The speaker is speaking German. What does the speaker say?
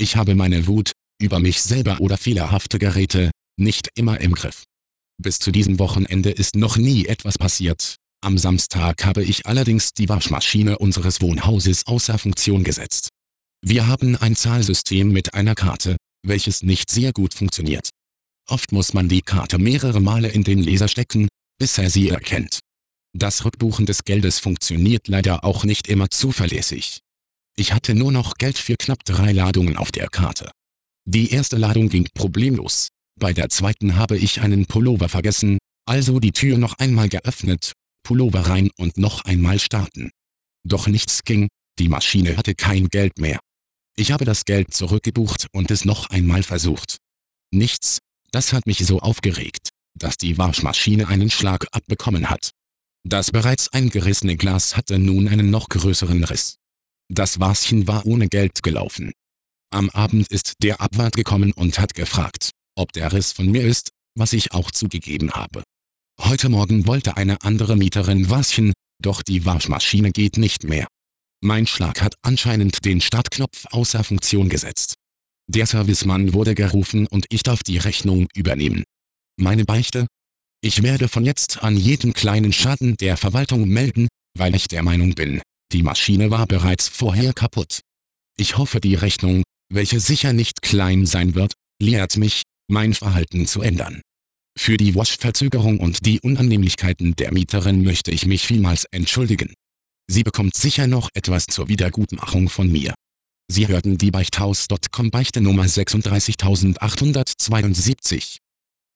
Ich habe meine Wut über mich selber oder fehlerhafte Geräte nicht immer im Griff. Bis zu diesem Wochenende ist noch nie etwas passiert. Am Samstag habe ich allerdings die Waschmaschine unseres Wohnhauses außer Funktion gesetzt. Wir haben ein Zahlsystem mit einer Karte, welches nicht sehr gut funktioniert. Oft muss man die Karte mehrere Male in den Laser stecken, bis er sie erkennt. Das Rückbuchen des Geldes funktioniert leider auch nicht immer zuverlässig. Ich hatte nur noch Geld für knapp 3 Ladungen auf der Karte. Die erste Ladung ging problemlos. Bei der zweiten habe ich einen Pullover vergessen, also die Tür noch einmal geöffnet, Pullover rein und noch einmal starten. Doch nichts ging, die Maschine hatte kein Geld mehr. Ich habe das Geld zurückgebucht und es noch einmal versucht. Nichts, das hat mich so aufgeregt, dass die Waschmaschine einen Schlag abbekommen hat. Das bereits eingerissene Glas hatte nun einen noch größeren Riss. Das Waschen war ohne Geld gelaufen. Am Abend ist der Abwart gekommen und hat gefragt, ob der Riss von mir ist, was ich auch zugegeben habe. Heute Morgen wollte eine andere Mieterin waschen, doch die Waschmaschine geht nicht mehr. Mein Schlag hat anscheinend den Startknopf außer Funktion gesetzt. Der Servicemann wurde gerufen und ich darf die Rechnung übernehmen. Meine Beichte? Ich werde von jetzt an jeden kleinen Schaden der Verwaltung melden, weil ich der Meinung bin, die Maschine war bereits vorher kaputt. Ich hoffe, die Rechnung, welche sicher nicht klein sein wird, lehrt mich, mein Verhalten zu ändern. Für die Waschverzögerung und die Unannehmlichkeiten der Mieterin möchte ich mich vielmals entschuldigen. Sie bekommt sicher noch etwas zur Wiedergutmachung von mir. Sie hörten die Beichthaus.com Beichte Nummer 36872.